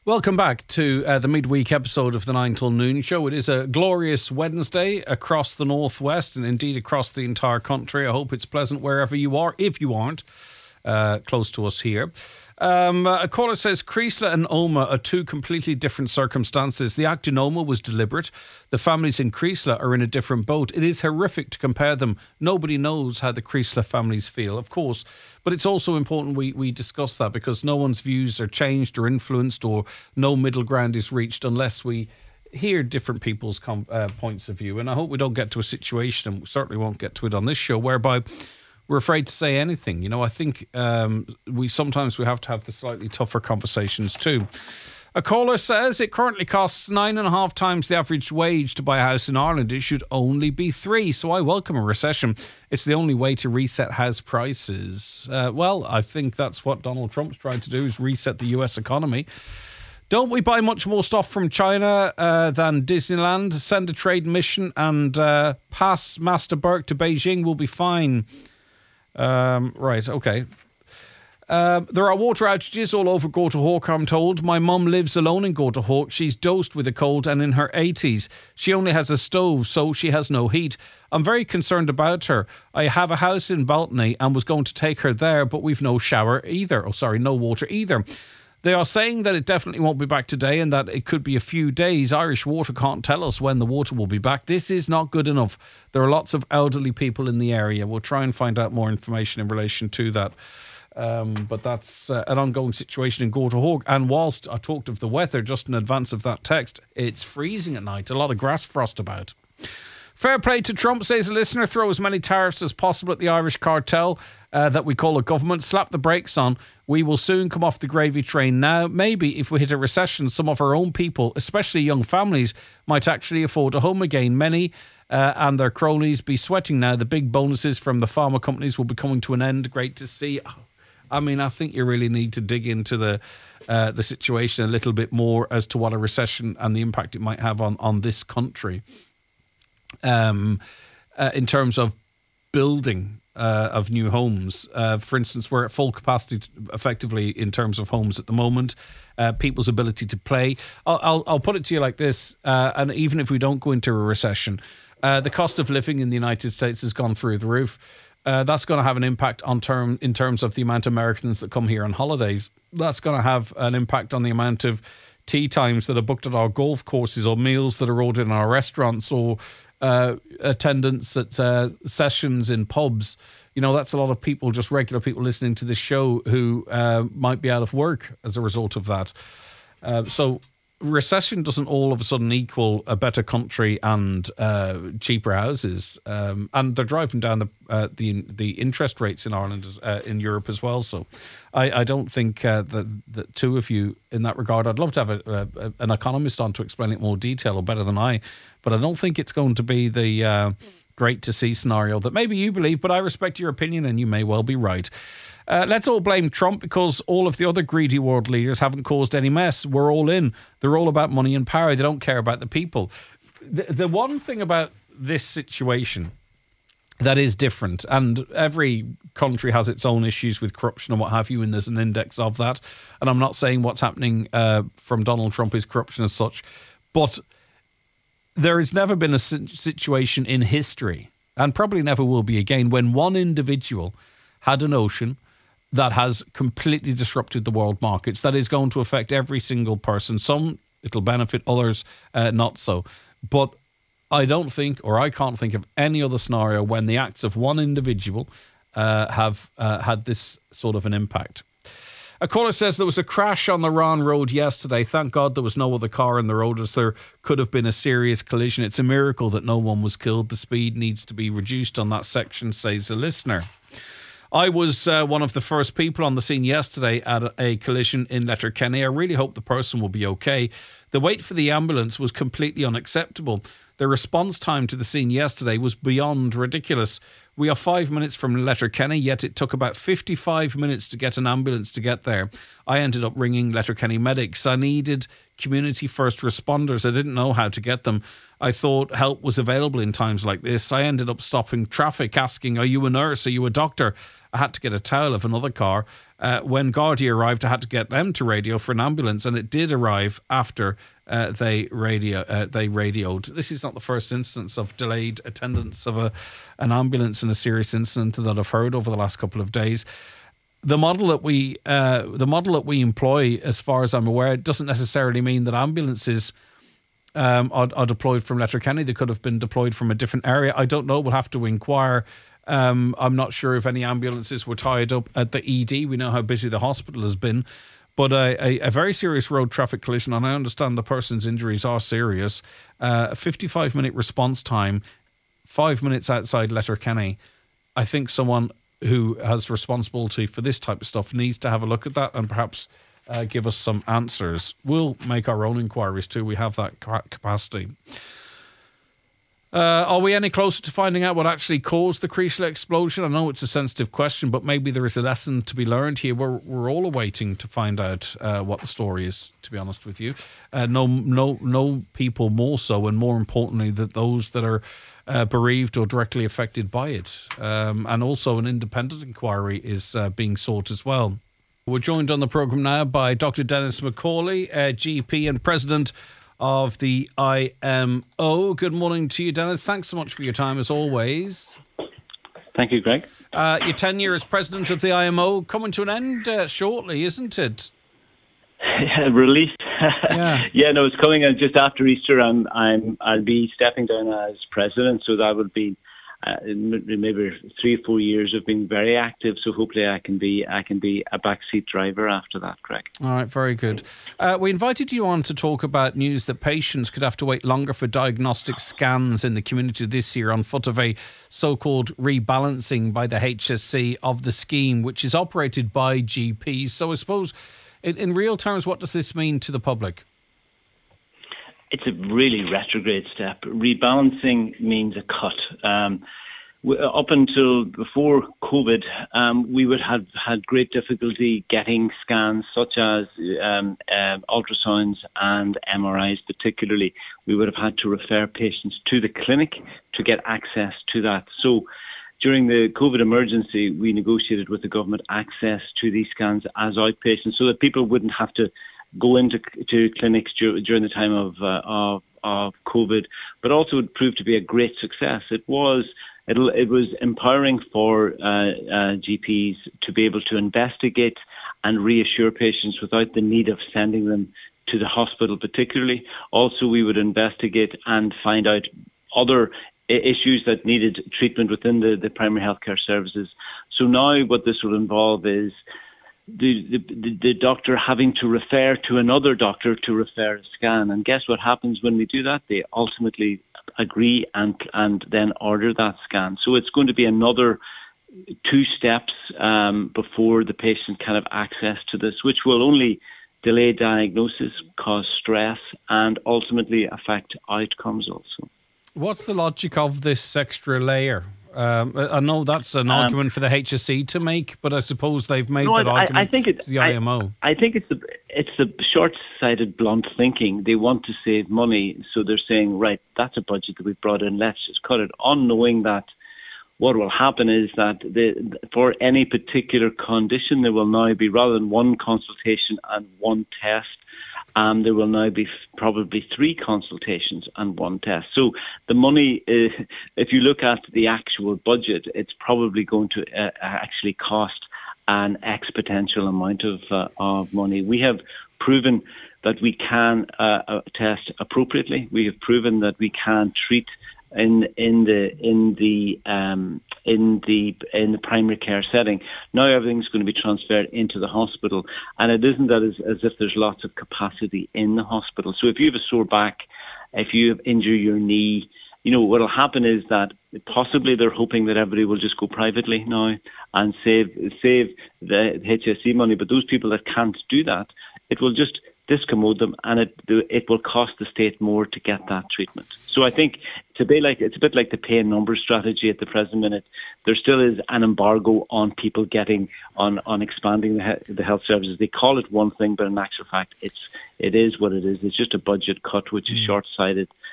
Welcome back to the midweek episode of the 9 till noon show. It is a glorious Wednesday across the northwest and indeed across the entire country. I hope it's pleasant wherever you are, if you aren't close to us here. A caller says Creasla and Omagh are two completely different circumstances. The act in Omagh was deliberate. The families in Creasla are in a different boat. It is horrific to compare them. Nobody knows how the Creasla families feel, of course. But it's also important we discuss that, because no one's views are changed or influenced, or no middle ground is reached unless we hear different people's points of view. And I hope we don't get to a situation, and we certainly won't get to it on this show, whereby we're afraid to say anything. You know, I think we have to have the slightly tougher conversations too. A caller says it currently costs 9.5 times the average wage to buy a house in Ireland. It should only be 3. So I welcome a recession. It's the only way to reset house prices. Well, I think that's what Donald Trump's trying to do, is reset the US economy. Don't we buy much more stuff from China than Disneyland? Send a trade mission and pass Master Burke to Beijing. We'll be fine. Right, okay. There are water outages all over Gorta Hawk, I'm told. My mum lives alone in Gorta Hawk. She's dosed with a cold and in her 80s. She only has a stove, so she has no heat. I'm very concerned about her. I have a house in Baltony and was going to take her there, but we've no shower either. No water either. They are saying that it definitely won't be back today and that it could be a few days. Irish Water can't tell us when the water will be back. This is not good enough. There are lots of elderly people in the area. We'll try and find out more information in relation to that. But that's an ongoing situation in Gorta Hawk. And whilst I talked of the weather just in advance of that text, it's freezing at night. A lot of grass frost about. Fair play to Trump, says a listener. Throw as many tariffs as possible at the Irish cartel that we call a government. Slap the brakes on. We will soon come off the gravy train now. Maybe if we hit a recession, some of our own people, especially young families, might actually afford a home again. Many and their cronies be sweating now. The big bonuses from the pharma companies will be coming to an end. Great to see. I mean, I think you really need to dig into the situation a little bit more as to what a recession and the impact it might have on this country. In terms of building of new homes. For instance, we're at full capacity effectively in terms of homes at the moment. People's ability to play. I'll put it to you like this, and even if we don't go into a recession, the cost of living in the United States has gone through the roof. That's going to have an impact in terms of the amount of Americans that come here on holidays. That's going to have an impact on the amount of tea times that are booked at our golf courses, or meals that are ordered in our restaurants, or attendance at sessions in pubs. You know, that's a lot of people, just regular people listening to this show, who might be out of work as a result of that. So recession doesn't all of a sudden equal a better country and cheaper houses. And they're driving down the interest rates in Ireland, in Europe as well. So I don't think that two of you in that regard, I'd love to have an economist on to explain it in more detail, or better than I, but I don't think it's going to be the great to see scenario that maybe you believe, but I respect your opinion and you may well be right. Let's all blame Trump, because all of the other greedy world leaders haven't caused any mess. We're all in. They're all about money and power. They don't care about the people. The one thing about this situation that is different, and every country has its own issues with corruption and what have you, and there's an index of that. And I'm not saying what's happening from Donald Trump is corruption as such, but there has never been a situation in history, and probably never will be again, when one individual had a notion that has completely disrupted the world markets, that is going to affect every single person. Some it'll benefit, others not so. But I don't think, or I can't think of any other scenario when the acts of one individual have had this sort of an impact. A caller says there was a crash on the Ron Road yesterday. Thank God there was no other car in the road, as there could have been a serious collision. It's a miracle that no one was killed. The speed needs to be reduced on that section, says a listener. I was one of the first people on the scene yesterday at a collision in Letterkenny. I really hope the person will be okay. The wait for the ambulance was completely unacceptable. The response time to the scene yesterday was beyond ridiculous. We are 5 minutes from Letterkenny, yet it took about 55 minutes to get an ambulance to get there. I ended up ringing Letterkenny medics. I needed community first responders. I didn't know how to get them. I thought help was available in times like this. I ended up stopping traffic, asking, are you a nurse? Are you a doctor? I had to get a towel of another car. when Gardaí arrived, I had to get them to radio for an ambulance, and it did arrive after they radioed. This is not the first instance of delayed attendance of an ambulance in a serious incident that I've heard over the last couple of days. The model that we employ, as far as I'm aware, doesn't necessarily mean that ambulances are deployed from Letterkenny. They could have been deployed from a different area. I don't know. We'll have to inquire. I'm not sure if any ambulances were tied up at the ED. We know how busy the hospital has been. But a very serious road traffic collision, and I understand the person's injuries are serious. A 55-minute response time, 5 minutes outside Letterkenny. I think someone who has responsibility for this type of stuff needs to have a look at that and perhaps give us some answers. We'll make our own inquiries too. We have that capacity. Are we any closer to finding out what actually caused the Creeslough explosion? I know it's a sensitive question, but maybe there is a lesson to be learned here. We're all awaiting to find out what the story is, to be honest with you. No people more so, and more importantly, that those that are bereaved or directly affected by it. And also an independent inquiry is being sought as well. We're joined on the programme now by Dr. Dennis McCauley, GP and President of the IMO. Good morning to you, Dennis. Thanks so much for your time, as always. Thank you, Greg. Your tenure as President of the IMO coming to an end shortly, isn't it? Released. Yeah, no, it's coming just after Easter. I'll be stepping down as President, so that would be maybe 3 or 4 years of being very active. So hopefully I can be a backseat driver after that, Greg. All right, very good. We invited you on to talk about news that patients could have to wait longer for diagnostic scans in the community this year on foot of a so-called rebalancing by the HSE of the scheme, which is operated by GPs. So I suppose, in real terms, what does this mean to the public? It's a really retrograde step. Rebalancing means a cut. Up until before COVID, we would have had great difficulty getting scans such as ultrasounds and MRIs particularly. We would have had to refer patients to the clinic to get access to that. So during the COVID emergency, we negotiated with the government access to these scans as outpatients so that people wouldn't have to go into clinics during the time of COVID, but also it proved to be a great success. It was empowering for GPs to be able to investigate and reassure patients without the need of sending them to the hospital particularly. Also, we would investigate and find out other issues that needed treatment within the primary healthcare services. So now what this will involve is the doctor having to refer to another doctor to refer a scan. And guess what happens when we do that? They ultimately agree and then order that scan. So it's going to be another 2 steps before the patient can have access to this, which will only delay diagnosis, cause stress, and ultimately affect outcomes also. What's the logic of this extra layer? I know that's an argument for the HSE to make, but I suppose they've made that argument to the IMO. I think it's the short-sighted, blunt thinking. They want to save money, so they're saying, right, that's a budget that we've brought in, let's just cut it, unknowing that what will happen is that for any particular condition, there will now be, rather than 1 consultation and 1 test, there will now be probably 3 consultations and 1 test. So the money, if you look at the actual budget, it's probably going to actually cost an exponential amount of money. We have proven that we can test appropriately. We have proven that we can treat in the primary care setting. Now everything's going to be transferred into the hospital, and it isn't that as if there's lots of capacity in the hospital. So if you have a sore back, if you have injured your knee, what will happen is that possibly they're hoping that everybody will just go privately now and save the HSE money. But those people that can't do that, it will just discommode them, and it will cost the state more to get that treatment. So I think it's a bit like the pay and numbers strategy at the present minute. There still is an embargo on people getting on expanding the health services. They call it one thing, but in actual fact, it is what it is. It's just a budget cut, which is short-sighted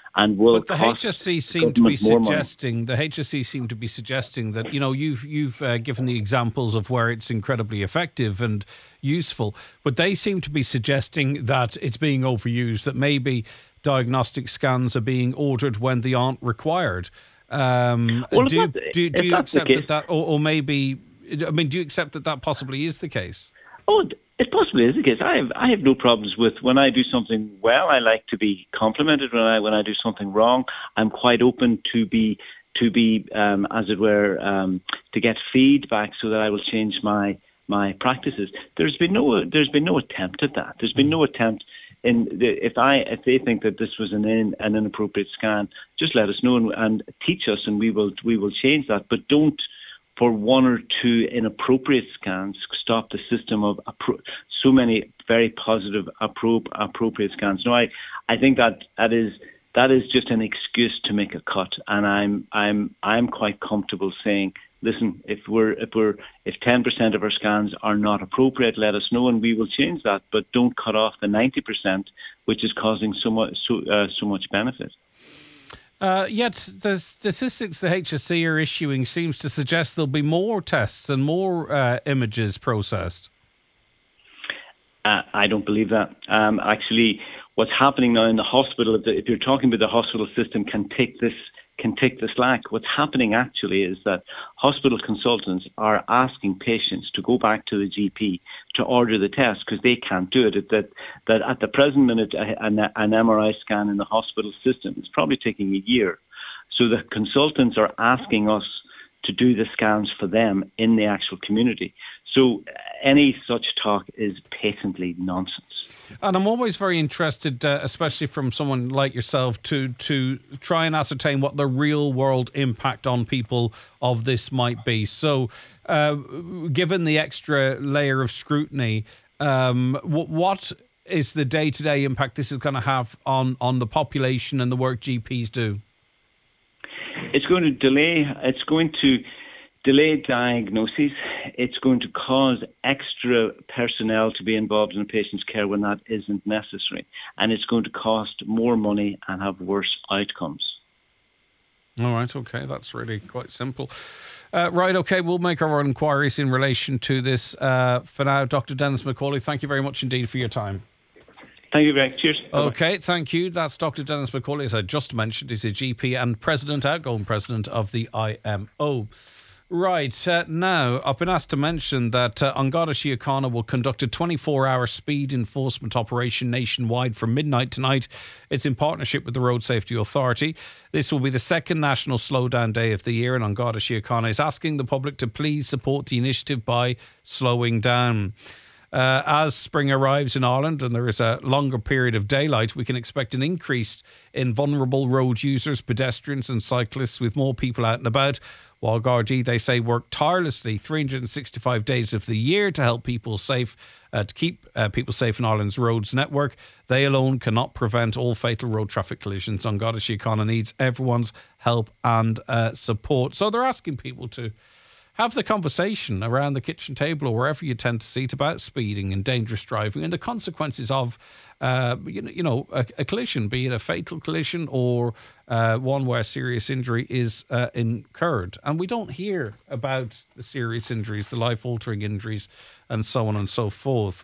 and will But the cost HSC seem to be government more money. suggesting that you've given the examples of where it's incredibly effective and useful, but they seem to be suggesting that it's being overused. That maybe diagnostic scans are being ordered when they aren't required. Well, Do you that's the accept case, that, or maybe? I mean, do you accept that possibly is the case? oh, it possibly is the case. I have no problems with when I do something well. I like to be complimented. When I do something wrong, I'm quite open to be as it were, to get feedback so that I will change my practices. There's been no attempt at that. There's been no attempt. If they think that this was an inappropriate scan, just let us know and teach us, and we will change that. But don't, for one or two inappropriate scans, stop the system of so many very positive appropriate scans. No, I think that is just an excuse to make a cut, and I'm quite comfortable saying, listen, if 10% of our scans are not appropriate, let us know and we will change that. But don't cut off the 90%, which is causing so much benefit. Yet the statistics the HSC are issuing seems to suggest there'll be more tests and more images processed. I don't believe that. Actually, what's happening now in the hospital, if you're talking about the hospital system, can take the slack. What's happening actually is that hospital consultants are asking patients to go back to the GP to order the test because they can't do it. That at the present minute, an MRI scan in the hospital system is probably taking a year. So the consultants are asking us to do the scans for them in the actual community. So any such talk is patently nonsense. And I'm always very interested, especially from someone like yourself, to try and ascertain what the real world impact on people of this might be. So given the extra layer of scrutiny, what is the day-to-day impact this is going to have on the population and the work GPs do? It's going to delay diagnoses. It's going to cause extra personnel to be involved in a patient's care when that isn't necessary. And it's going to cost more money and have worse outcomes. All right, okay, that's really quite simple. Right, okay, we'll make our own inquiries in relation to this. For now, Dr. Denis McCauley, thank you very much indeed for your time. Thank you very much. Cheers. Okay, thank you. That's Dr. Denis McCauley, as I just mentioned. He's a GP and outgoing president of the IMO. Right, now I've been asked to mention that An Garda Síochána will conduct a 24-hour speed enforcement operation nationwide from midnight tonight. It's in partnership with the Road Safety Authority. This will be the second National Slowdown Day of the year, and An Garda Síochána is asking the public to please support the initiative by slowing down. As spring arrives in Ireland and there is a longer period of daylight, we can expect an increase in vulnerable road users, pedestrians and cyclists, with more people out and about. While Gardaí, they say, work tirelessly 365 days of the year to help people safe, to keep people safe in Ireland's roads network. They alone cannot prevent all fatal road traffic collisions. An Garda Síochána needs everyone's help and support. So they're asking people to have the conversation around the kitchen table or wherever you tend to seat about speeding and dangerous driving and the consequences of, a collision, be it a fatal collision or one where serious injury is incurred. And we don't hear about the serious injuries, the life-altering injuries, and so on and so forth.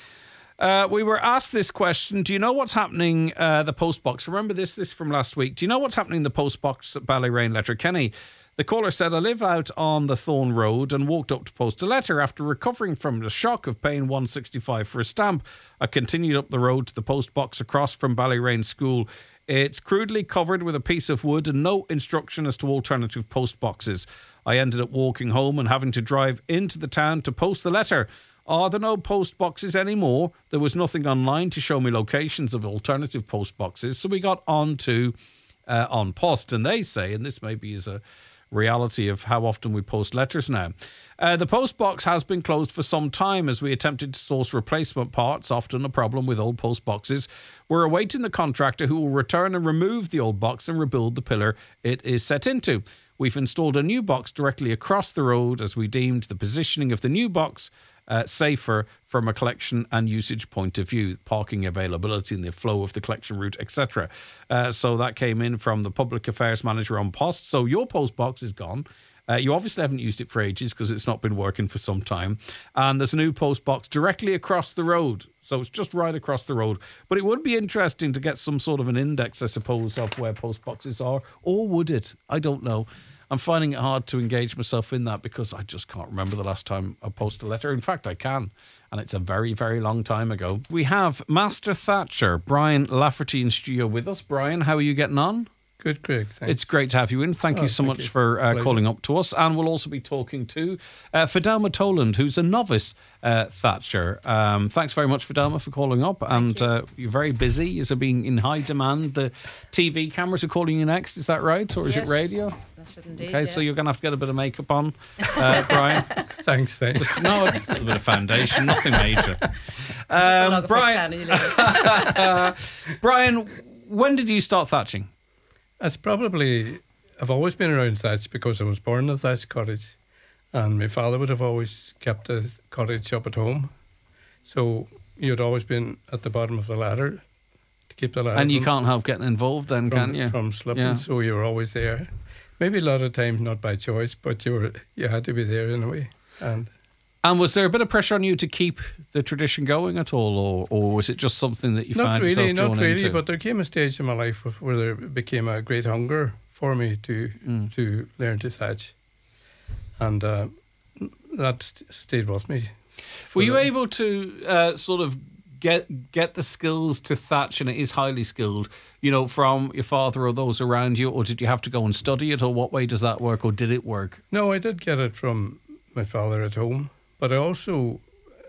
We were asked this question. Do you know what's happening the postbox? Remember this from last week. Do you know what's happening in the postbox at Ballyrane Letterkenny? The caller said, I live out on the Thorn Road and walked up to post a letter. After recovering from the shock of paying $1.65 for a stamp, I continued up the road to the post box across from Ballyrane School. It's crudely covered with a piece of wood and no instruction as to alternative post boxes. I ended up walking home and having to drive into the town to post the letter. Are there no post boxes anymore? There was nothing online to show me locations of alternative post boxes. So we got on to An Post, and they say, and this maybe is a reality of how often we post letters now. The post box has been closed for some time as we attempted to source replacement parts, often a problem with old post boxes. We're awaiting the contractor who will return and remove the old box and rebuild the pillar it is set into. We've installed a new box directly across the road as we deemed the positioning of the new box safer from a collection and usage point of view, parking availability and the flow of the collection route, etc. So that came in from the public affairs manager on Post. So your post box is gone. You obviously haven't used it for ages because it's not been working for some time. And there's a new post box directly across the road. So it's just right across the road. But it would be interesting to get some sort of an index, I suppose, of where post boxes are. Or would it? I don't know. I'm finding it hard to engage myself in that because I just can't remember the last time I posted a letter. In fact, I can. And it's a very, very long time ago. We have Master Thatcher, Brian Lafferty in studio with us. Brian, how are you getting on? Good, Craig. Thanks. It's great to have you in. Thank you so much for calling up to us. And we'll also be talking to Fidelma Toland, who's a novice Thatcher. Thanks very much, Fidelma, for calling up. You're very busy. You're being in high demand. The TV cameras are calling you next. Is that right? Or is it radio? That's it indeed. Okay, so you're going to have to get a bit of makeup on, Brian. Thanks. Just a little bit of foundation, nothing major. Brian, when did you start thatching? I've always been around thatch because I was born in a thatch cottage, and my father would have always kept the cottage up at home. So you'd always been at the bottom of the ladder to keep the ladder. And you can't help getting involved then, can you? From slipping, so you were always there. Maybe a lot of times not by choice, but you had to be there in a way. And was there a bit of pressure on you to keep the tradition going at all, or was it just something that you found yourself drawn into? Not really, but there came a stage in my life where there became a great hunger for me to learn to thatch. And that stayed with me. Were you able to sort of get the skills to thatch, and it is highly skilled, from your father or those around you, or did you have to go and study it, or what way does that work, or did it work? No, I did get it from my father at home. But I also,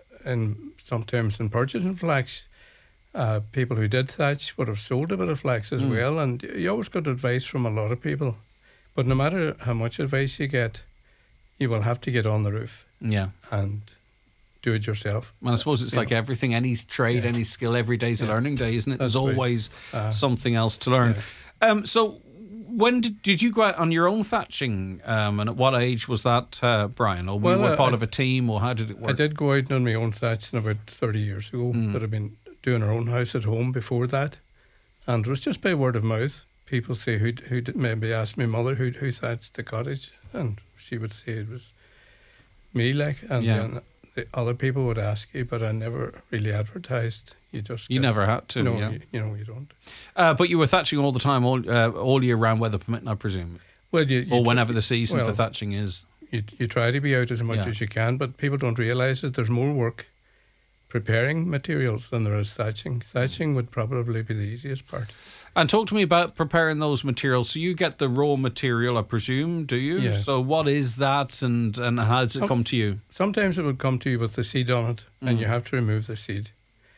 sometimes in purchasing flax, people who did thatch would have sold a bit of flax as well. And you always got advice from a lot of people. But no matter how much advice you get, you will have to get on the roof. Yeah. And do it yourself. Well, I suppose it's like everything, any trade, any skill, every day's a learning day, isn't it? That's There's always something else to learn. Yeah. So when did you go out on your own thatching, and at what age was that, Brian? Or were you part of a team, or how did it work? I did go out on my own thatching about 30 years ago, but I've been doing our own house at home before that, and it was just by word of mouth. People say, who did, maybe ask my mother who thatched the cottage, and she would say it was me, and then the other people would ask you, but I never really advertised. You never had to. No, you don't. But you were thatching all the time, all year round, weather permitting, I presume. Well, or whenever the season for thatching is. You try to be out as much as you can, but people don't realise that there's more work preparing materials than there is thatching. Thatching would probably be the easiest part. And talk to me about preparing those materials. So you get the raw material, I presume, do you? Yeah. So what is that, and how does it come to you? Sometimes it would come to you with the seed on it, and you have to remove the seed.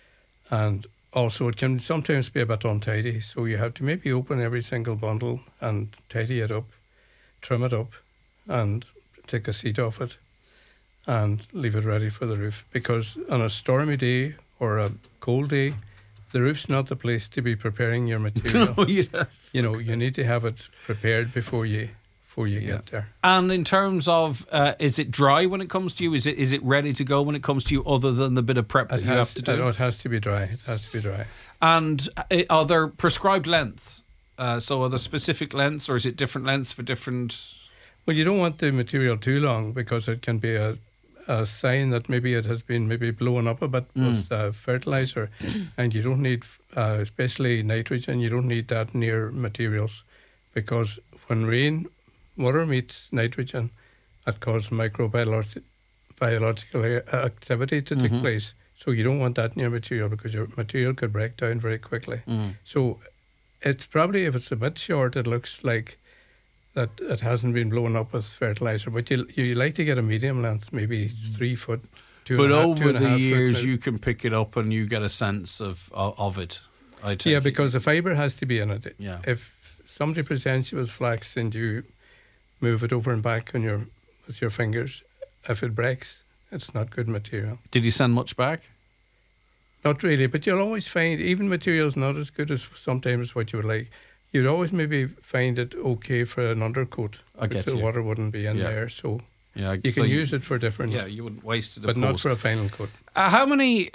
And also it can sometimes be a bit untidy, so you have to maybe open every single bundle and tidy it up, trim it up, and take a seed off it and leave it ready for the roof. Because on a stormy day or a cold day, the roof's not the place to be preparing your material. Oh, yes. You need to have it prepared before you get there. And in terms of, is it dry when it comes to you? Is it ready to go when it comes to you, other than the bit of prep that you have to do? No, it has to be dry. It has to be dry. And are there prescribed lengths? So are there specific lengths, or is it different lengths for different? Well, you don't want the material too long, because it can be a sign that maybe it has been blown up a bit with fertilizer, and you don't need, especially nitrogen, you don't need that near materials, because when water meets nitrogen, that causes microbiological activity to take place. So you don't want that near material, because your material could break down very quickly. So it's probably, if it's a bit short, it looks like that it hasn't been blown up with fertilizer. But you like to get a medium length, maybe 3 foot, 2.5. But over the years, you can pick it up and you get a sense of it. Yeah, because the fibre has to be in it. Yeah. If somebody presents you with flax and you move it over and back with your fingers, if it breaks, it's not good material. Did you send much back? Not really, but you'll always find, even materials not as good as sometimes what you would like, you'd always maybe find it okay for an undercoat, I get the you. water wouldn't be in there. So Yeah, You so can use it for different... Yeah, you wouldn't waste it, of but not course. for a final cut. How many...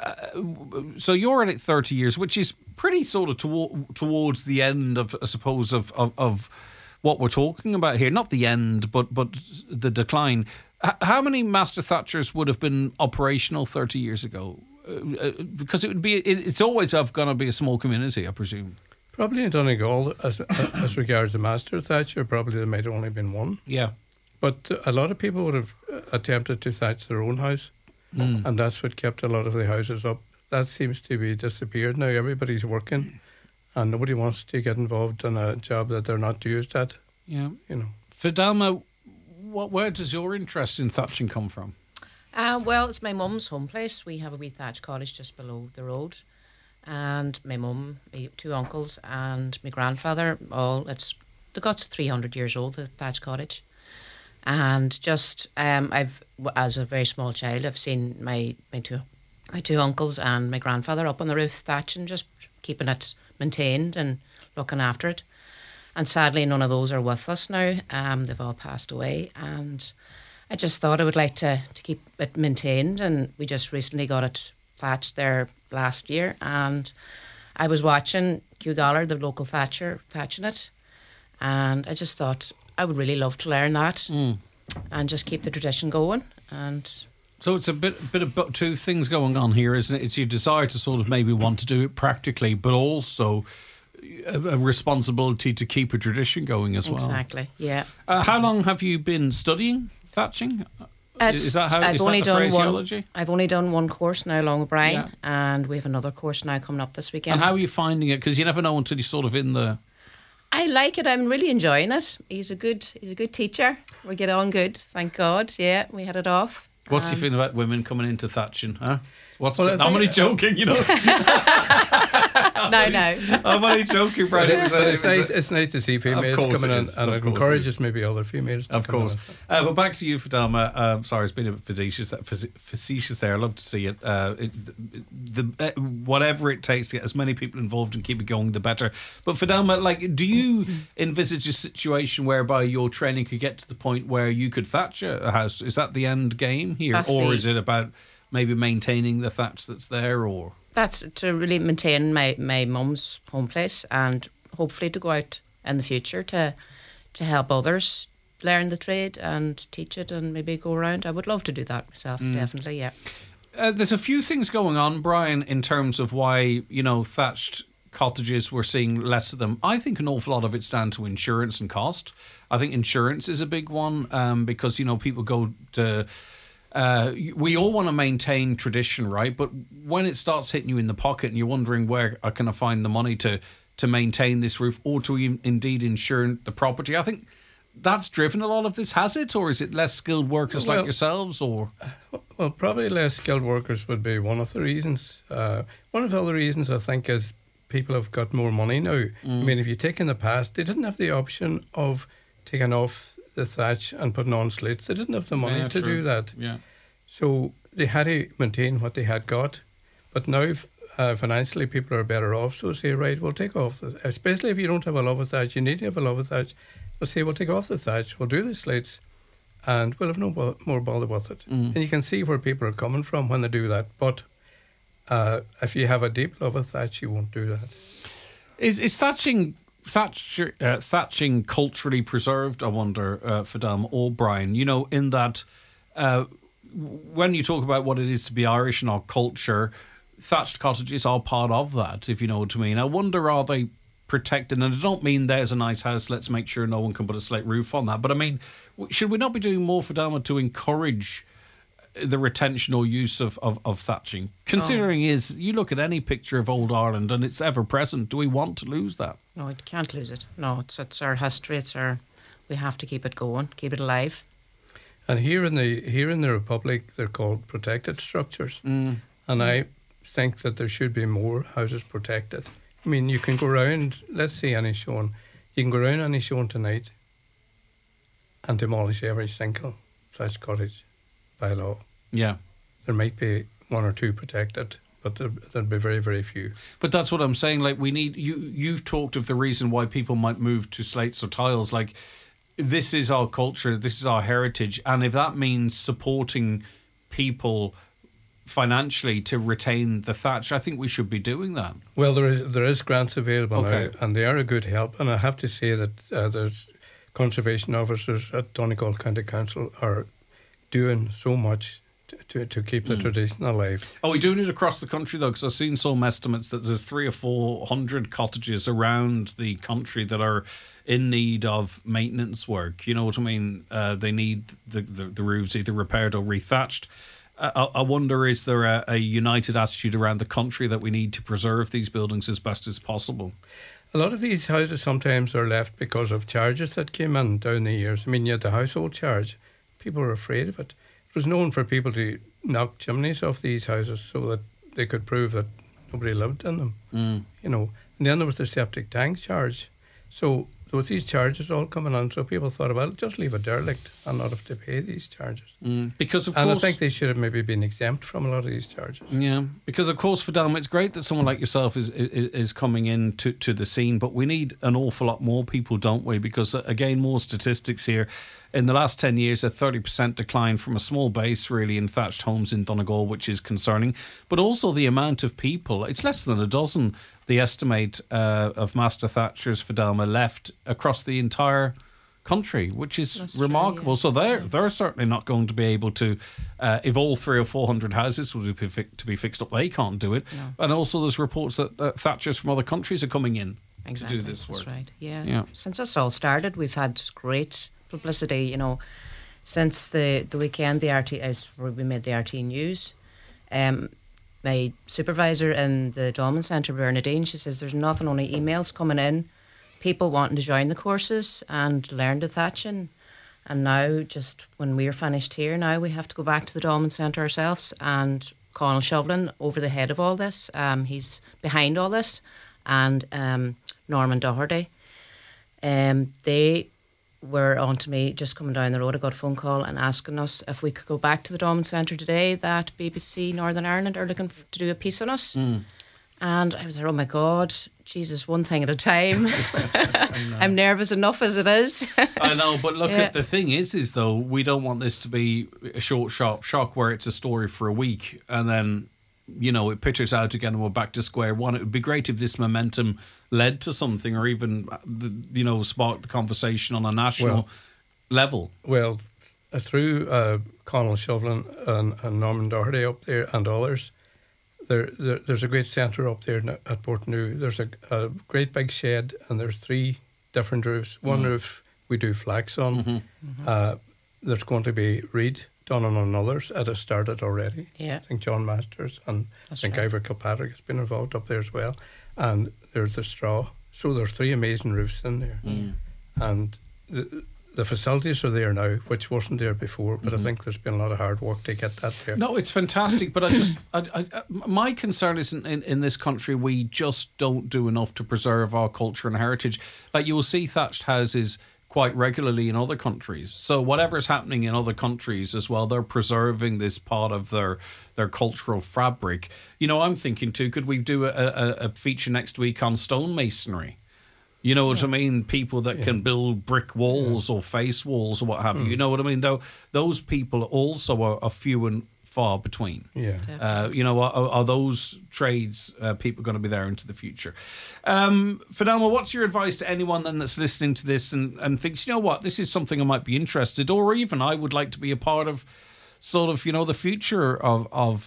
so you're in it 30 years, which is pretty sort of towards the end of, I suppose, of what we're talking about here. Not the end, but the decline. How many master thatchers would have been operational 30 years ago? Because it's always going to be a small community, I presume. Probably in Donegal, as regards the master thatcher, probably there might have only been one. Yeah. But a lot of people would have attempted to thatch their own house, and that's what kept a lot of the houses up. That seems to be disappeared now. Everybody's working, and nobody wants to get involved in a job that they're not used at. Yeah. You know. Fidelma, where does your interest in thatching come from? Well, it's my mum's home place. We have a wee thatch cottage just below the road. And my mum, my two uncles, and my grandfather, the guts are 300 years old, the thatch cottage. And just, I've, as a very small child, I've seen my two uncles and my grandfather up on the roof thatching, just keeping it maintained and looking after it. And sadly, none of those are with us now. They've all passed away. And I just thought I would like to keep it maintained. And we just recently got it thatched there last year. And I was watching Hugh Gollard, the local thatcher, thatching it. And I just thought I would really love to learn that and just keep the tradition going. And so it's a bit of two things going on here, isn't it? It's your desire to sort of maybe want to do it practically, but also a responsibility to keep a tradition going as well. Exactly, yeah. How long have you been studying thatching? Is that the phraseology? I've only done one course now along with Brian, and we have another course now coming up this weekend. And how are you finding it? Because you never know until you're sort of in the... I like it. I'm really enjoying it. He's a good teacher. We get on good, thank God. Yeah, we had it off. What's your feeling about women coming into thatching, huh? I'm only joking, you know. No. I'm only joking, Brad. It's nice to see females coming in, and it encourages maybe other females to come in. Of course. But back to you, Fidelma. Sorry, it's been a bit facetious there. I love to see it. Whatever it takes to get as many people involved and keep it going, the better. But Fidelma, do you envisage a situation whereby your training could get to the point where you could thatch a house? Is that the end game here? Or is it about maybe maintaining the thatch that's there, or...? That's to really maintain my mum's home place, and hopefully to go out in the future to help others learn the trade and teach it and maybe go around. I would love to do that myself, definitely, yeah. There's a few things going on, Brian, in terms of why, thatched cottages, we're seeing less of them. I think an awful lot of it's down to insurance and cost. I think insurance is a big one because, people go to... we all want to maintain tradition, right? But when it starts hitting you in the pocket and you're wondering where can I find the money to maintain this roof or to indeed insure the property, I think that's driven a lot of this, has it? Or is it less skilled workers like yourselves? Or well, probably less skilled workers would be one of the reasons. One of the other reasons, I think, is people have got more money now. I mean, if you take in the past, they didn't have the option of taking off the thatch and putting on slates. They didn't have the money to do that. Yeah. So they had to maintain what they had got. But now financially people are better off. So say, right, we'll take off especially if you don't have a love of thatch, you need to have a love of thatch. They'll say, we'll take off the thatch, we'll do the slates, and we'll have no more bother with it. And you can see where people are coming from when they do that. But if you have a deep love of thatch, you won't do that. Is thatching culturally preserved, I wonder, Fidelma or Brian, in that when you talk about what it is to be Irish and our culture, thatched cottages are part of that, if you know what I mean. I wonder, are they protected? And I don't mean there's a nice house, let's make sure no one can put a slate roof on that. But I mean, should we not be doing more, Fidelma, to encourage the retention or use of thatching? Considering you look at any picture of old Ireland and it's ever present, do we want to lose that? No, we can't lose it. No, it's our history. We have to keep it going, keep it alive. And here in the Republic, they're called protected structures. And I think that there should be more houses protected. I mean, you can go around, let's see any showing. You can go around any showing tonight and demolish every single thatched cottage by law. Yeah. There might be one or two protected, but there'll be very, very few. But that's what I'm saying. We need you've talked of the reason why people might move to slates or tiles. this is our culture, this is our heritage, and if that means supporting people financially to retain the thatch, I think we should be doing that. Well, there is grants available now, and they are a good help. And I have to say that there's conservation officers at Donegal County Council are doing so much to keep the tradition alive. Are we doing it across the country though? Because I've seen some estimates that there's 300 or 400 cottages around the country that are in need of maintenance work. You know what I mean? They need the roofs either repaired or rethatched. I wonder, is there a united attitude around the country that we need to preserve these buildings as best as possible? A lot of these houses sometimes are left because of charges that came in down the years. I mean, you had the household charge. People were afraid of it. It was known for people to knock chimneys off these houses so that they could prove that nobody lived in them. You know, and then there was the septic tank charge. So there was these charges all coming on, so people thought, well, just leave it derelict and not have to pay these charges. Because of and course, I think they should have maybe been exempt from a lot of these charges. Yeah, because of course, Fidelma, it's great that someone like yourself is coming in to the scene, but we need an awful lot more people, don't we? Because again, more statistics here. In the last 10 years, a 30% decline from a small base, really, in thatched homes in Donegal, which is concerning. But also the amount of people, it's less than a dozen, the estimate of master thatchers, Fidelma, left across the entire country, which is That's remarkable. True, yeah. So they're certainly not going to be able to, if all 300 or 400 houses were to be fixed up, they can't do it. No. And also there's reports that thatchers from other countries are coming in to do this work. That's right, yeah. Since this all started, we've had great publicity, you know, since the weekend, we made the RT News. My supervisor in the Dolman Centre, Bernadine, she says there's nothing, only emails coming in, people wanting to join the courses and learn the thatching. And now, just when we're finished here, now we have to go back to the Dolman Centre ourselves, and Conal Shovlin over the head of all this. He's behind all this, and Norman Doherty. They were on to me just coming down the road. I got a phone call and asking us if we could go back to the Dolman Centre today, that BBC Northern Ireland are looking to do a piece on us. And I was like, oh my God, Jesus, one thing at a time. I'm nervous enough as it is. I know, but look, the thing is though, we don't want this to be a short, sharp shock where it's a story for a week and then, you know, it pitches out again and we're back to square one. It would be great if this momentum led to something, or even, you know, sparked the conversation on a national level. Well, through Conal Shovlin and Norman Doherty up there and others, there's a great centre up there at Portnew. There's a great big shed, and there's 3 different roofs. One roof we do flax on. There's going to be reed done on others. It has started already. Yeah. I think John Masters and I think Ivor Kilpatrick has been involved up there as well. And there's the straw. So there's 3 amazing roofs in there. And the facilities are there now, which wasn't there before, but I think there's been a lot of hard work to get that there. No, it's fantastic, but my concern is in this country, we just don't do enough to preserve our culture and heritage. Like, you will see thatched houses quite regularly in other countries. So whatever's happening in other countries as well, they're preserving this part of their cultural fabric. You know, I'm thinking too, could we do a feature next week on stonemasonry? You know what I mean? People that can build brick walls or face walls or what have you. You know what I mean? Though those people also are few and far between. Yeah. You know, are those trades people going to be there into the future? Fidelma, what's your advice to anyone then that's listening to this and thinks, you know what, this is something I might be interested, or even I would like to be a part of, sort of, you know, the future of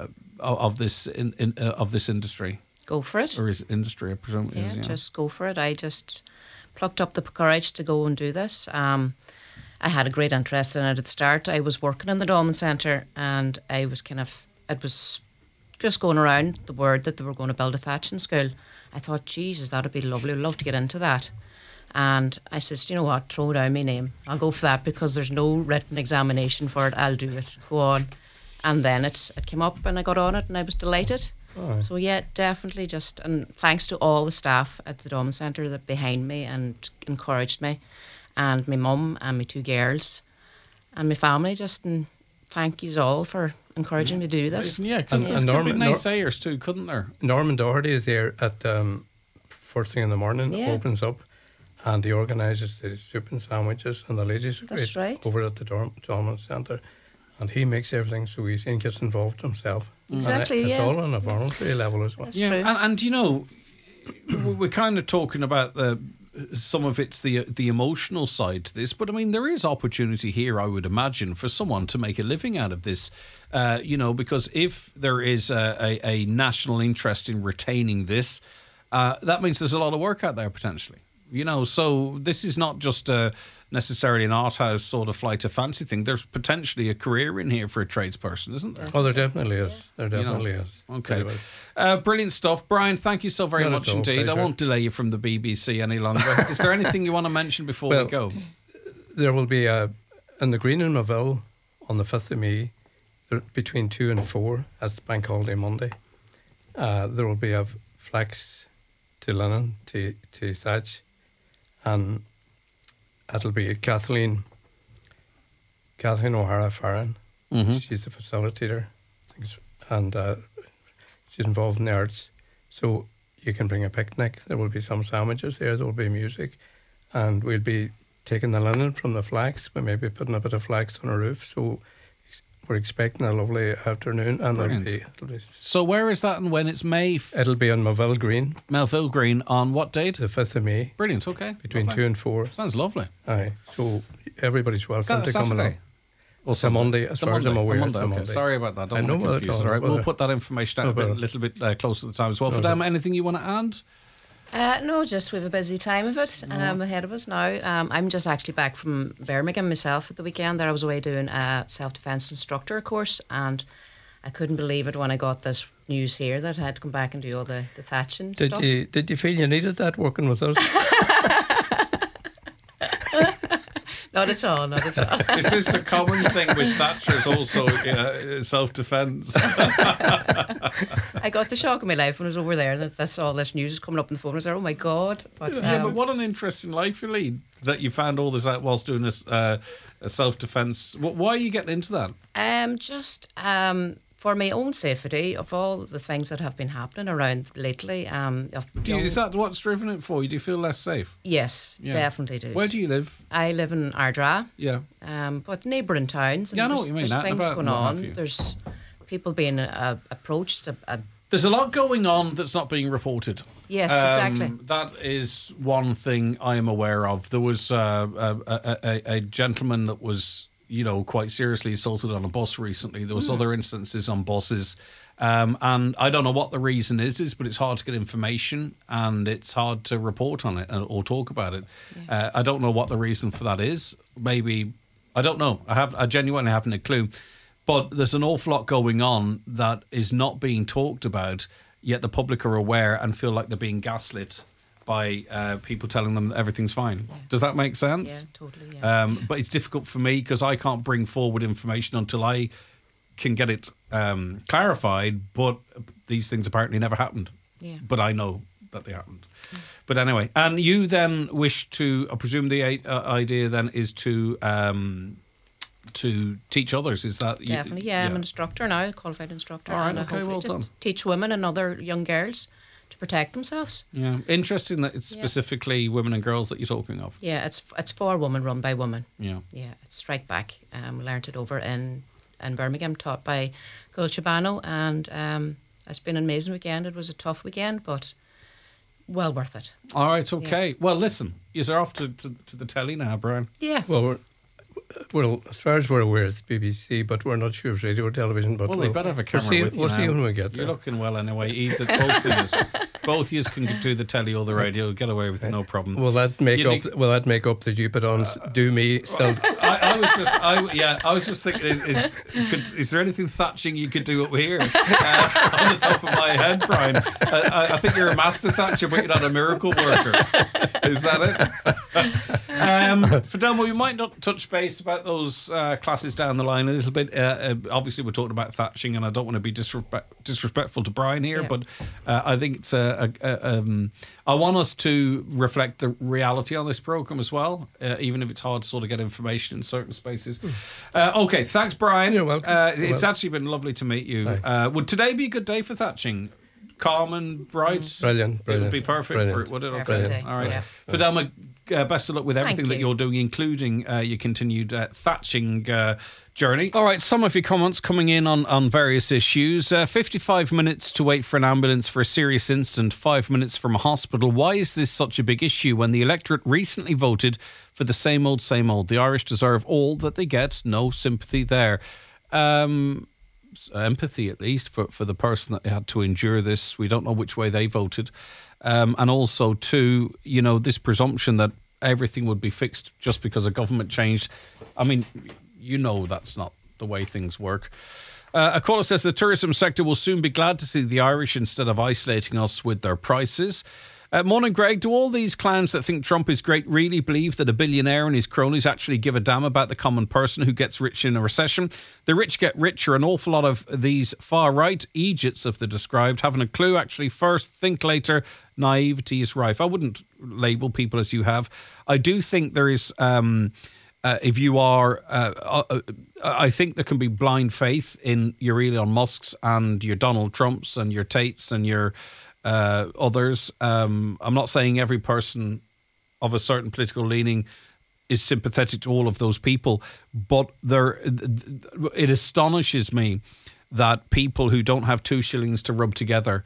this industry? Go for it. Or is it industry, I presume? Yeah, just go for it. I just plucked up the courage to go and do this. I had a great interest in it at the start. I was working in the Dolman Centre, and I was it was just going around the word that they were going to build a thatching school. I thought, Jesus, that would be lovely. I'd love to get into that. And I says, you know what, throw down my name. I'll go for that because there's no written examination for it. I'll do it. Go on. And then it came up and I got on it and I was delighted. Oh. So yeah, definitely and thanks to all the staff at the Dolman Centre that behind me and encouraged me, and my mum and my 2 girls and my family, and thank you all for encouraging me to do this. Yeah, because there could be naysayers too, couldn't there? Norman Doherty is there at first thing in the morning, opens up, and he organises the soup and sandwiches, and the ladies are That's great right. over at the Dolman Centre, and he makes everything so easy and gets involved himself. Exactly, and it's yeah. all on a voluntary level as well. That's Yeah, true. and you know, we're kind of talking about some of it's the emotional side to this, but I mean, there is opportunity here, I would imagine, for someone to make a living out of this. You know, because if there is a national interest in retaining this, that means there's a lot of work out there potentially. You know, so this is not just necessarily an art house sort of flight of fancy thing. There's potentially a career in here for a tradesperson, isn't there? Oh, there definitely is. There definitely is. Okay. Anyway. Brilliant stuff. Brian, thank you so very Not much at all, indeed. pleasure. I won't delay you from the BBC any longer. Is there anything you want to mention before we go? There will be in the Green in Moville on the 5th of May, between 2 and 4, that's Bank Holiday Monday. There will be a flax to linen to thatch, and it'll be Kathleen O'Hara Farron. Mm-hmm. She's the facilitator, and she's involved in the arts. So you can bring a picnic. There will be some sandwiches there. There will be music, and we'll be taking the linen from the flax. We may be putting a bit of flax on a roof. So we're expecting a lovely afternoon, and it'll be. So where is that and when? It's May? It'll be on Melville Green. Melville Green on what date? The 5th of May. Brilliant. Okay. Between Lovely. 2 and 4. Sounds lovely. Aye. So everybody's welcome to come Saturday? along. Well, it's a Monday, as far as I'm aware. It's a Okay. Monday. Sorry about that. I Don't know want to about it confuse it. all, All right. but, We'll put that information out a little bit closer to the time as well. For them, anything you want to add? No, just we have a busy time of it ahead of us now. I'm just actually back from Birmingham myself at the weekend. There I was away doing a self-defence instructor course, and I couldn't believe it when I got this news here that I had to come back and do all the thatching stuff. Did you feel you needed that working with us? Not at all, not at all. Is this a common thing with Thatchers also, self-defence? I got the shock of my life when I was over there that all this news was coming up on the phone. I was like, oh my God. But, Yeah, but what an interesting life you lead, that you found all this out whilst doing this a self-defence. Why are you getting into that? Just for my own safety of all the things that have been happening around lately. Is that what's driven it for you? Do you feel less safe? Yes, Yeah. definitely do. Where do you live? I live in Ardra. Yeah. But neighbouring towns. And Yeah, I know there's, what you mean, there's out and things about going and what have on. you. There's people being approached. There's a lot going on that's not being reported. Yes, exactly. That is one thing I am aware of. There was a gentleman that was, quite seriously assaulted on a bus recently. There was other instances on buses. And I don't know what the reason is, but it's hard to get information and it's hard to report on it or talk about it. Yeah. I don't know what the reason for that is. Maybe, I don't know. I genuinely haven't a clue. But there's an awful lot going on that is not being talked about, yet the public are aware and feel like they're being gaslit by people telling them that everything's fine. Yeah. Does that make sense? Yeah, totally. Yeah. But it's difficult for me because I can't bring forward information until I can get it clarified. But these things apparently never happened. Yeah. But I know that they happened. But anyway, and you then wish to, I presume the idea then is to teach others, is that? Definitely, yeah. I'm an instructor now, a qualified instructor. All right, and okay, well done. Teach women and other young girls to protect themselves. Yeah, interesting that it's specifically women and girls that you're talking of. Yeah, it's for women, run by women. Yeah. Yeah, it's Strike Back. Learned it over in Birmingham, taught by Gul Chabano, and it's been an amazing weekend. It was a tough weekend, but well worth it. All right, okay. Yeah. Well, listen, you're off to the telly now, Brian. Yeah. Well, as far as we're aware, it's BBC, but we're not sure if radio or television. But they better have a camera with you. We'll see when we get there. You're looking well anyway. Either both of you can do the telly or the radio. Get away with it, no problem. Will that make up the Jupitons do me still? I was just thinking, is there anything thatching you could do up here on the top of my head, Brian? I think you're a master thatcher, but you're not a miracle worker. Is that it? Fidelma, we might not touch base about those classes down the line a little bit. Obviously, we're talking about thatching, and I don't want to be disrespectful to Brian here, but I think it's I want us to reflect the reality on this programme as well, even if it's hard to sort of get information in certain spaces. Okay, thanks, Brian. You're welcome. It's actually been lovely to meet you. Would today be a good day for thatching? calm and bright. Brilliant. It would be perfect Brilliant. for it, would it? Okay. Perfect day, All right. yeah. Fidelma, best of luck with everything Thank that you. you're doing, including your continued thatching journey. All right, some of your comments coming in on various issues. 55 minutes to wait for an ambulance for a serious incident, 5 minutes from a hospital. Why is this such a big issue when the electorate recently voted for the same old, same old? The Irish deserve all that they get. No sympathy there. Empathy, at least, for the person that had to endure this. We don't know which way they voted. And also, too, this presumption that everything would be fixed just because a government changed. I mean, that's not the way things work. A caller says the tourism sector will soon be glad to see the Irish instead of isolating us with their prices. Morning, Greg. Do all these clowns that think Trump is great really believe that a billionaire and his cronies actually give a damn about the common person who gets rich in a recession? The rich get richer. An awful lot of these far-right Egypts of the described haven't a clue. Actually, first, think later. Naivety is rife. I wouldn't label people as you have. I do think there is... if you are, I think there can be blind faith in your Elon Musks and your Donald Trumps and your Tates and your others. I'm not saying every person of a certain political leaning is sympathetic to all of those people, but it astonishes me that people who don't have 2 shillings to rub together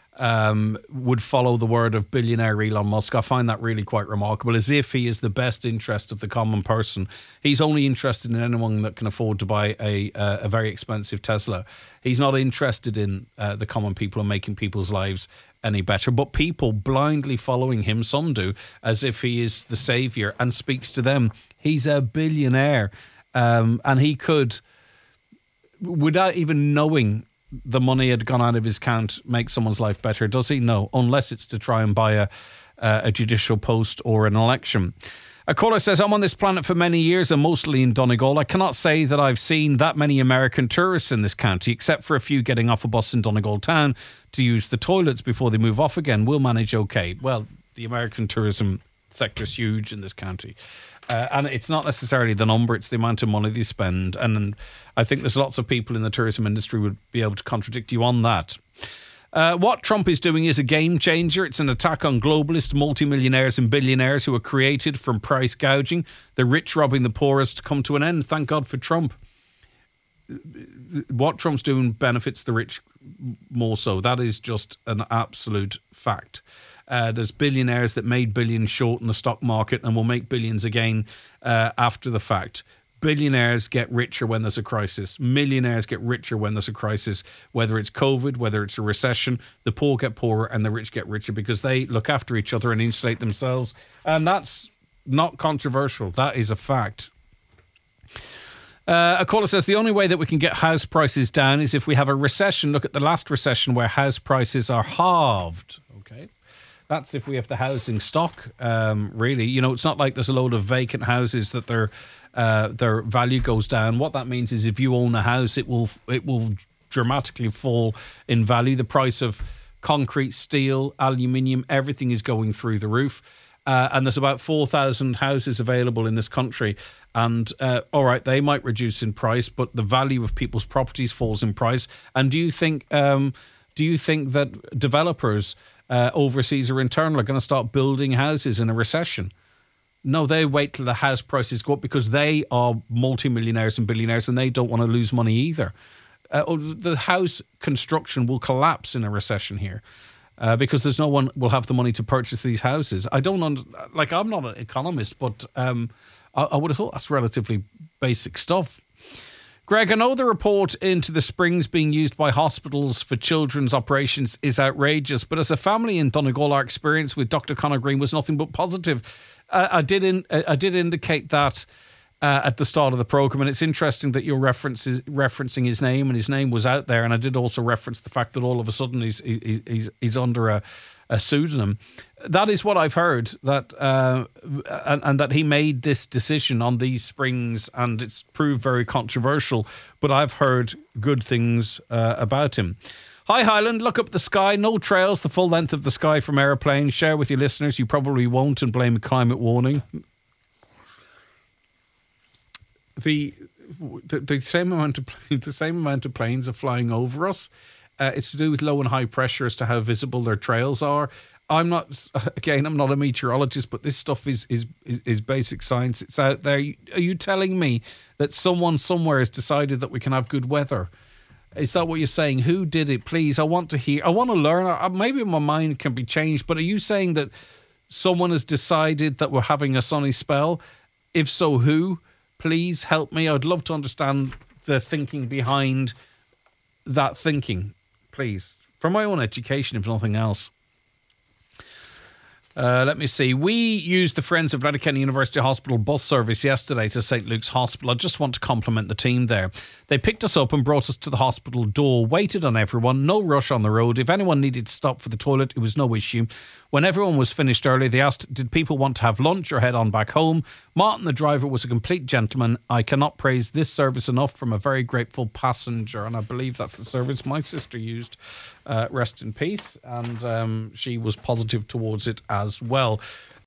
would follow the word of billionaire Elon Musk. I find that really quite remarkable, as if he is the best interest of the common person. He's only interested in anyone that can afford to buy a very expensive Tesla. He's not interested in the common people and making people's lives any better. But people blindly following him, some do, as if he is the saviour and speaks to them. He's a billionaire, and he could, without even knowing the money had gone out of his account, make someone's life better, does he? No, unless it's to try and buy a judicial post or an election. A caller says, I'm on this planet for many years and mostly in Donegal. I cannot say that I've seen that many American tourists in this county, except for a few getting off a bus in Donegal town to use the toilets before they move off again. We'll manage okay. Well, the American tourism sector is huge in this county. And it's not necessarily the number, it's the amount of money they spend. And I think there's lots of people in the tourism industry would be able to contradict you on that. What Trump is doing is a game changer. It's an attack on globalist multimillionaires and billionaires who are created from price gouging, the rich robbing the poorest, to come to an end. Thank God for Trump. What Trump's doing benefits the rich more so. That is just an absolute fact. There's billionaires that made billions short in the stock market and will make billions again after the fact. Billionaires get richer when there's a crisis. Millionaires get richer when there's a crisis, whether it's COVID, whether it's a recession. The poor get poorer and the rich get richer because they look after each other and insulate themselves. And that's not controversial. That is a fact. A caller says the only way that we can get house prices down is if we have a recession. Look at the last recession where house prices are halved. Okay. That's if we have the housing stock, really. It's not like there's a load of vacant houses that their value goes down. What that means is if you own a house, it will dramatically fall in value. The price of concrete, steel, aluminium, everything is going through the roof. And there's about 4,000 houses available in this country. And, all right, they might reduce in price, but the value of people's properties falls in price. And do you think that developers overseas or internal are going to start building houses in a recession? No, they wait till the house prices go up because they are multimillionaires and billionaires and they don't want to lose money either. The house construction will collapse in a recession here. Because there's no one will have the money to purchase these houses. I'm not an economist, but I would have thought that's relatively basic stuff. Greg, I know the report into the springs being used by hospitals for children's operations is outrageous, but as a family in Donegal, our experience with Dr. Conor Green was nothing but positive. I did indicate that at the start of the programme, and it's interesting that you're referencing his name, and his name was out there, and I did also reference the fact that all of a sudden he's under a pseudonym. That is what I've heard, that and that he made this decision on these springs, and it's proved very controversial, but I've heard good things about him. Hi Highland, look up the sky, no trails, the full length of the sky from aeroplanes. Share with your listeners, you probably won't, and blame a climate warning. The same amount of planes are flying over us, It's to do with low and high pressure as to how visible their trails are. I'm not a meteorologist, but this stuff is basic science. It's out there. Are you telling me that someone somewhere has decided that we can have good weather? Is that what you're saying? Who did it? Please, I want to hear. I want to learn. Maybe my mind can be changed, but are you saying that someone has decided that we're having a sunny spell? If so, who? Please help me. I'd love to understand the thinking behind that thinking, please. For my own education, if nothing else. Let me see. We used the Friends of Letterkenny University Hospital bus service yesterday to St. Luke's Hospital. I just want to compliment the team there. They picked us up and brought us to the hospital door, waited on everyone, no rush on the road. If anyone needed to stop for the toilet, it was no issue. When everyone was finished early, they asked, did people want to have lunch or head on back home? Martin, the driver, was a complete gentleman. I cannot praise this service enough from a very grateful passenger. And I believe that's the service my sister used. Rest in peace. And she was positive towards it as well.